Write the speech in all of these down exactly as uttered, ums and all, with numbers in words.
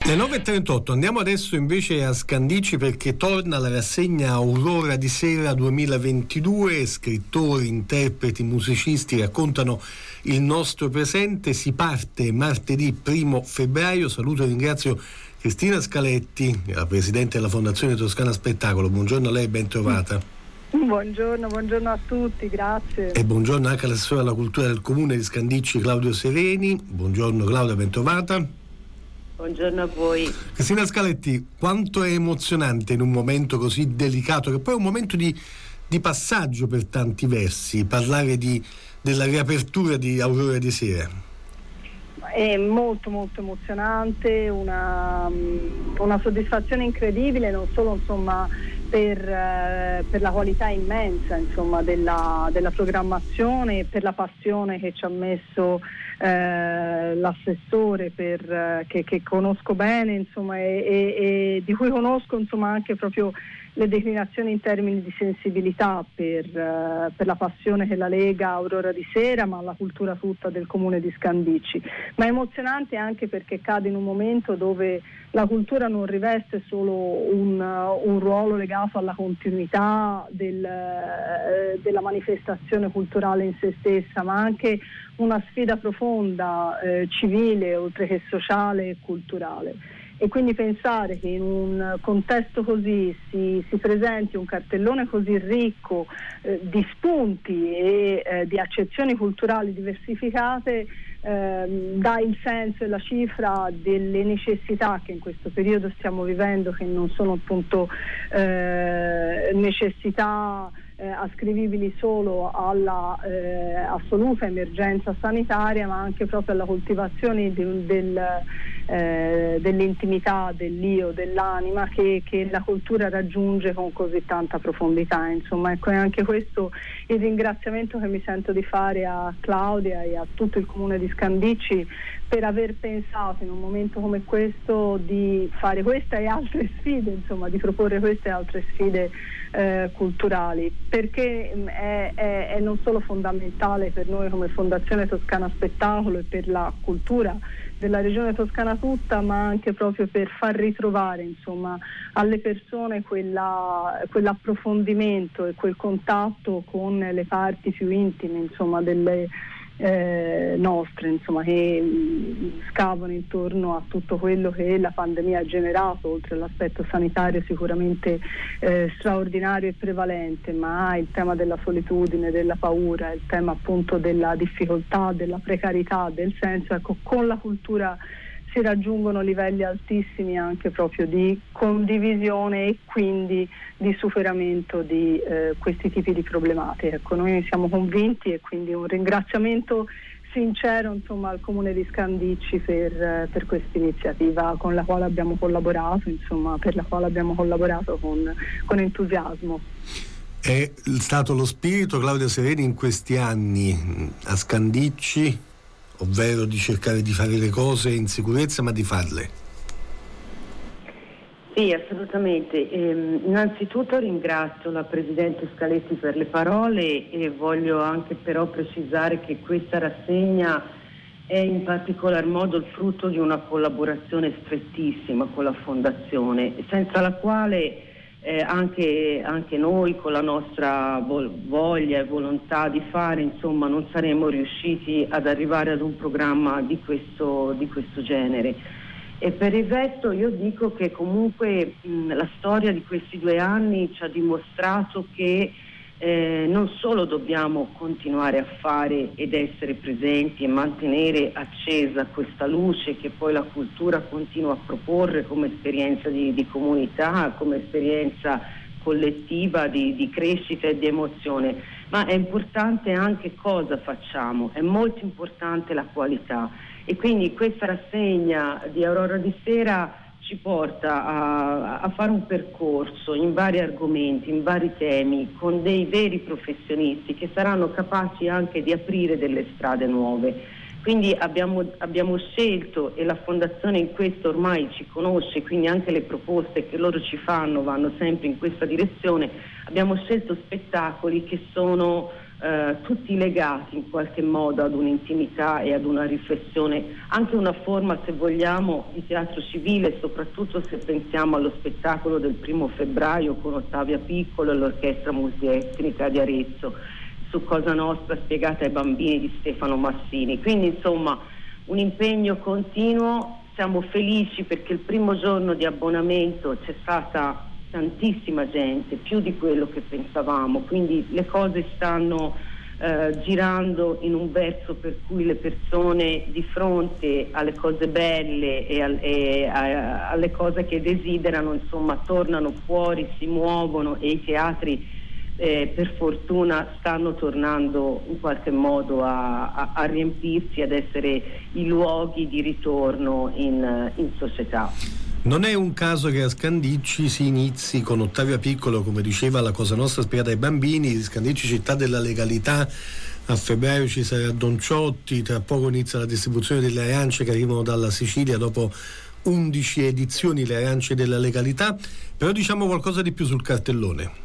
Le nove e trentotto, andiamo adesso invece a Scandicci perché torna la rassegna Aurora di Sera duemilaventidue. Scrittori, interpreti, musicisti raccontano il nostro presente. Si parte martedì primo febbraio. Saluto e ringrazio Cristina Scaletti, la presidente della Fondazione Toscana Spettacolo. Buongiorno a lei, ben trovata. Buongiorno, buongiorno a tutti, grazie. E buongiorno anche all'assessore alla cultura del comune di Scandicci, Claudio Sereni. Buongiorno Claudia, ben trovata. Buongiorno a voi. Cristina Scaletti, quanto è emozionante in un momento così delicato, che poi è un momento di, di passaggio per tanti versi, parlare di, della riapertura di Aurora di Sera. È molto molto emozionante, una, una soddisfazione incredibile, non solo insomma per, eh, per la qualità immensa insomma della, della programmazione, per la passione che ci ha messo eh, l'assessore, per, eh, che, che conosco bene insomma e, e, e di cui conosco insomma anche proprio le declinazioni in termini di sensibilità per, uh, per la passione che la lega Aurora di Sera, ma la cultura tutta del comune di Scandicci. Ma è emozionante anche perché cade in un momento dove la cultura non riveste solo un, uh, un ruolo legato alla continuità del, uh, della manifestazione culturale in se stessa, ma anche una sfida profonda, uh, civile, oltre che sociale e culturale. E quindi pensare che in un contesto così si, si presenti un cartellone così ricco eh, di spunti e eh, di accezioni culturali diversificate eh, dà il senso e la cifra delle necessità che in questo periodo stiamo vivendo, che non sono appunto eh, necessità Eh, ascrivibili solo alla eh, assoluta emergenza sanitaria, ma anche proprio alla coltivazione di, del, eh, dell'intimità, dell'io, dell'anima che, che la cultura raggiunge con così tanta profondità. Insomma, ecco, è anche questo il ringraziamento che mi sento di fare a Claudia e a tutto il comune di Scandicci per aver pensato in un momento come questo di fare questa e altre sfide, insomma, di proporre queste e altre sfide eh, culturali, perché è, è, è non solo fondamentale per noi come Fondazione Toscana Spettacolo e per la cultura della regione toscana tutta, ma anche proprio per far ritrovare insomma alle persone quella, quell'approfondimento e quel contatto con le parti più intime insomma delle Eh, nostre, insomma, che mh, scavano intorno a tutto quello che la pandemia ha generato, oltre all'aspetto sanitario sicuramente eh, straordinario e prevalente, ma il tema della solitudine, della paura, il tema appunto della difficoltà, della precarietà, del senso. Ecco, con la cultura si raggiungono livelli altissimi anche proprio di condivisione e quindi di superamento di eh, questi tipi di problematiche. Ecco, noi siamo convinti e quindi un ringraziamento sincero insomma al comune di Scandicci per, per questa iniziativa con la quale abbiamo collaborato, insomma, per la quale abbiamo collaborato con, con entusiasmo. È stato lo spirito, Claudia Sereni, in questi anni a Scandicci, ovvero di cercare di fare le cose in sicurezza, ma di farle. Sì, assolutamente. Ehm, innanzitutto ringrazio la Presidente Scaletti per le parole e voglio anche però precisare che questa rassegna è in particolar modo il frutto di una collaborazione strettissima con la Fondazione, senza la quale Eh, anche, anche noi con la nostra voglia e volontà di fare insomma non saremmo riusciti ad arrivare ad un programma di questo, di questo genere. E per il resto io dico che comunque mh, la storia di questi due anni ci ha dimostrato che eh, non solo dobbiamo continuare a fare ed essere presenti e mantenere accesa questa luce che poi la cultura continua a proporre come esperienza di, di comunità, come esperienza collettiva di, di crescita e di emozione, ma è importante anche cosa facciamo, è molto importante la qualità. E quindi questa rassegna di Aurora di Sera ci porta a, a fare un percorso in vari argomenti, in vari temi, con dei veri professionisti che saranno capaci anche di aprire delle strade nuove. Quindi abbiamo, abbiamo scelto, e la Fondazione in questo ormai ci conosce, quindi anche le proposte che loro ci fanno vanno sempre in questa direzione, abbiamo scelto spettacoli che sono eh, tutti legati in qualche modo ad un'intimità e ad una riflessione, anche una forma, se vogliamo, di teatro civile, soprattutto se pensiamo allo spettacolo del primo febbraio con Ottavia Piccolo e l'Orchestra Multietnica di Arezzo, su Cosa Nostra spiegata ai bambini di Stefano Massini. Quindi insomma un impegno continuo. Siamo felici perché il primo giorno di abbonamento c'è stata tantissima gente, più di quello che pensavamo, quindi le cose stanno eh, girando in un verso per cui le persone di fronte alle cose belle e, al, e a, alle cose che desiderano, insomma, tornano fuori, si muovono, e i teatri Eh, per fortuna stanno tornando in qualche modo a, a, a riempirsi, ad essere i luoghi di ritorno in, in società. Non è un caso che a Scandicci si inizi con Ottavia Piccolo, come diceva, la Cosa Nostra spiegata ai bambini. Scandicci, città della legalità, a febbraio ci sarà Don Ciotti, tra poco inizia la distribuzione delle arance che arrivano dalla Sicilia dopo undici edizioni, le arance della legalità. Però diciamo qualcosa di più sul cartellone.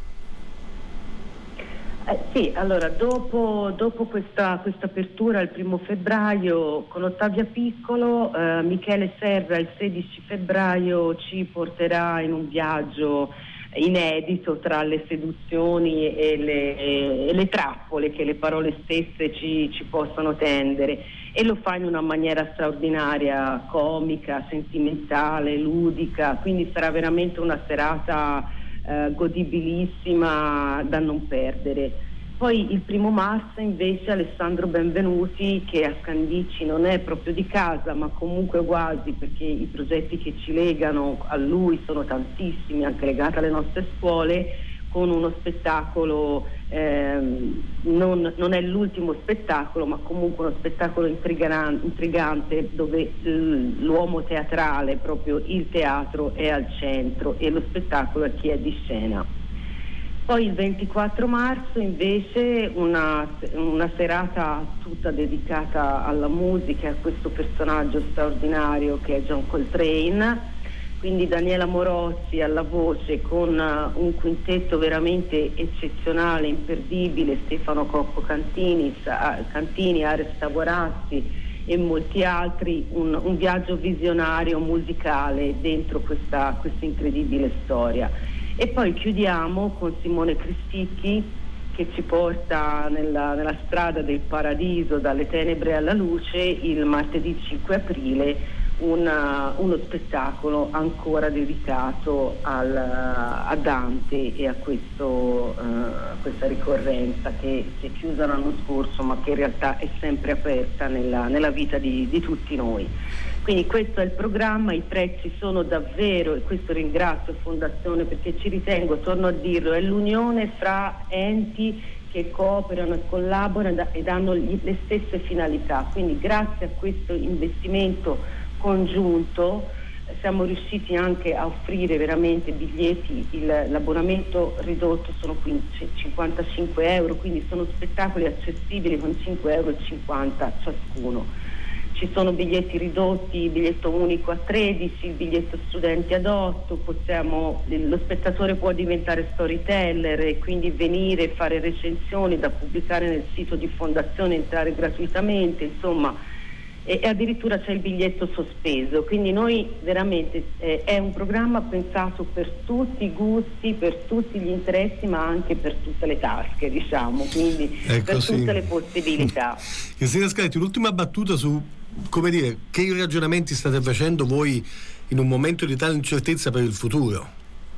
Eh, sì, allora dopo, dopo questa, questa apertura il primo febbraio con Ottavia Piccolo, eh, Michele Serra il sedici febbraio ci porterà in un viaggio inedito tra le seduzioni e le, e le trappole che le parole stesse ci, ci possono tendere, e lo fa in una maniera straordinaria, comica, sentimentale, ludica, quindi sarà veramente una serata Uh, godibilissima da non perdere. Poi il primo marzo invece Alessandro Benvenuti, che a Scandicci non è proprio di casa, ma comunque quasi, perché i progetti che ci legano a lui sono tantissimi, anche legati alle nostre scuole, con uno spettacolo, ehm, non, non è l'ultimo spettacolo, ma comunque uno spettacolo intrigante, intrigante dove l'uomo teatrale, proprio il teatro, è al centro e lo spettacolo è chi è di scena. Poi il ventiquattro marzo invece una, una serata tutta dedicata alla musica e a questo personaggio straordinario che è John Coltrane. Quindi Daniela Morozzi alla voce con uh, un quintetto veramente eccezionale, imperdibile, Stefano Cocco Cantini, Sa- Cantini Ares Taguarazzi e molti altri, un, un viaggio visionario musicale dentro questa, questa incredibile storia. E poi chiudiamo con Simone Cristicchi, che ci porta nella, nella strada del paradiso, dalle tenebre alla luce, il martedì cinque aprile, Una, uno spettacolo ancora dedicato al, a Dante e a questo, uh, questa ricorrenza che si è chiusa l'anno scorso, ma che in realtà è sempre aperta nella, nella vita di, di tutti noi. Quindi questo è il programma, i prezzi sono davvero, e questo ringrazio Fondazione perché ci ritengo, torno a dirlo, è l'unione fra enti che cooperano e collaborano ed hanno le stesse finalità. Quindi grazie a questo investimento congiunto siamo riusciti anche a offrire veramente biglietti, il, l'abbonamento ridotto sono cinquantacinque euro, quindi sono spettacoli accessibili con cinque euro e cinquanta ciascuno. Ci sono biglietti ridotti, il biglietto unico a tredici, il biglietto studenti ad otto, possiamo, lo spettatore può diventare storyteller e quindi venire, fare recensioni da pubblicare nel sito di Fondazione, entrare gratuitamente, insomma. E addirittura c'è il biglietto sospeso, quindi noi veramente eh, è un programma pensato per tutti i gusti, per tutti gli interessi, ma anche per tutte le tasche, diciamo, quindi ecco, per tutte sì. le possibilità. Cristina Scaletti, l'ultima battuta su, come dire, che ragionamenti state facendo voi in un momento di tale incertezza per il futuro?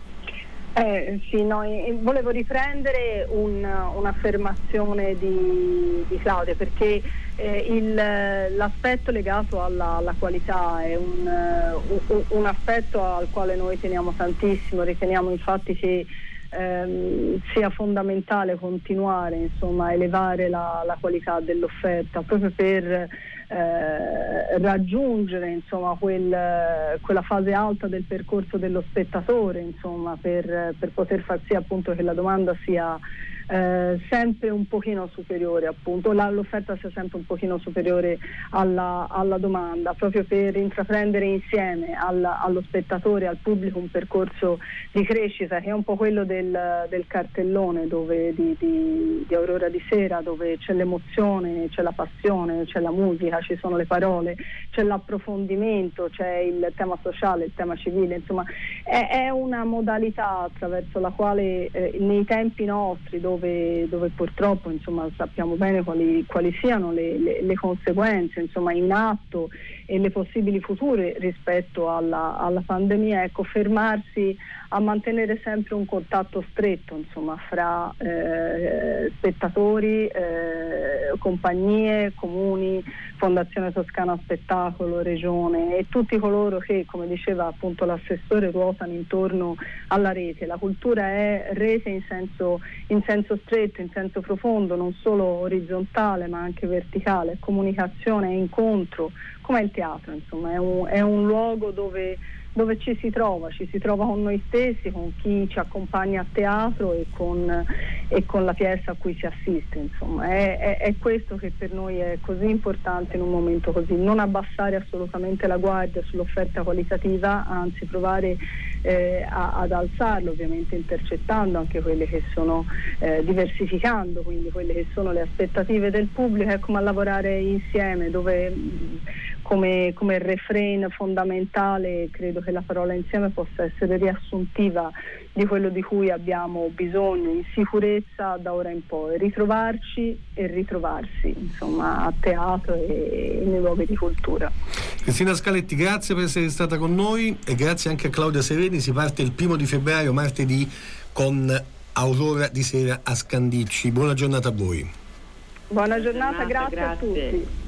Eh, sì, no, volevo riprendere un, un'affermazione di, di Claudia, perché eh, il, l'aspetto legato alla, alla qualità è un, un, un aspetto al quale noi teniamo tantissimo, riteniamo infatti che ehm, sia fondamentale continuare, insomma, a elevare la, la qualità dell'offerta proprio per Eh, raggiungere, insomma, quel, quella fase alta del percorso dello spettatore, insomma, per, per poter far sì appunto che la domanda sia eh, sempre un pochino superiore, appunto, la, l'offerta sia sempre un pochino superiore alla, alla domanda, proprio per intraprendere insieme al, allo spettatore, al pubblico, un percorso di crescita che è un po' quello del, del cartellone dove, di, di, di Aurora di Sera, dove c'è l'emozione, c'è la passione, c'è la musica, ci sono le parole, c'è l'approfondimento, c'è il tema sociale, il tema civile, insomma è, è una modalità attraverso la quale eh, nei tempi nostri dove, dove purtroppo insomma sappiamo bene quali, quali siano le, le, le conseguenze insomma in atto e le possibili future rispetto alla, alla pandemia, ecco, fermarsi a mantenere sempre un contatto stretto insomma fra eh, spettatori, eh, compagnie, comuni, Fondazione Toscana Spettacolo, Regione e tutti coloro che, come diceva appunto l'assessore, ruotano intorno alla rete. La cultura è rete in senso, in senso stretto, in senso profondo, non solo orizzontale ma anche verticale, è comunicazione, è incontro, come il teatro, insomma è un, è un luogo dove dove ci si trova, ci si trova con noi stessi, con chi ci accompagna a teatro e con, e con la pièce a cui si assiste, insomma è, è, è questo che per noi è così importante in un momento così, non abbassare assolutamente la guardia sull'offerta qualitativa, anzi provare eh, a, ad alzarlo, ovviamente intercettando anche quelle che sono, eh, diversificando quindi quelle che sono le aspettative del pubblico, ecco, ma lavorare insieme dove come, come refrain fondamentale credo che la parola insieme possa essere riassuntiva di quello di cui abbiamo bisogno in sicurezza da ora in poi, ritrovarci e ritrovarsi insomma a teatro e nei luoghi di cultura. Cristina Scaletti, grazie per essere stata con noi e grazie anche a Claudia Sereni. Si parte il primo di febbraio, martedì, con Aurora di Sera a Scandicci. Buona giornata a voi. Buona giornata, Buona giornata, grazie, grazie a tutti.